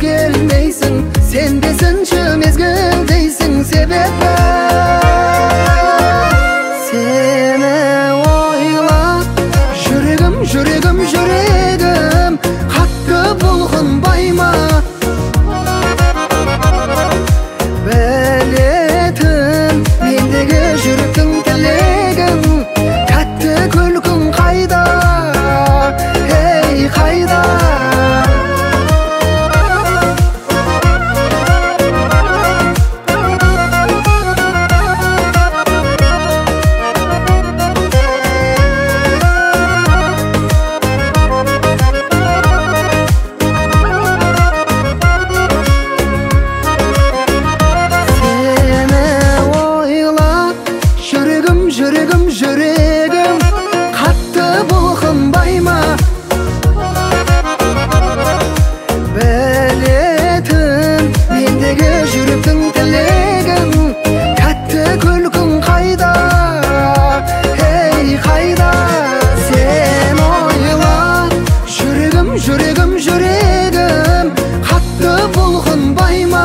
келмейсің, сен бесінші мезгіл дейсің. Себебі сені ойлап жүрегім, жүрегім, жүрегім қатты бұлқынбай ма? Білетін мендегі жүректің тілегің, тәтті күлкің қайда, ей қайда? Жүрегім, жүрегім қатты бұлқынбай ма? Білетін мендегі жүректің тілегің, тәтті күлкің қайда, ей қайда? Сен ойлап жүрегім, жүрегім, жүрегім қатты бұлқынбай ма?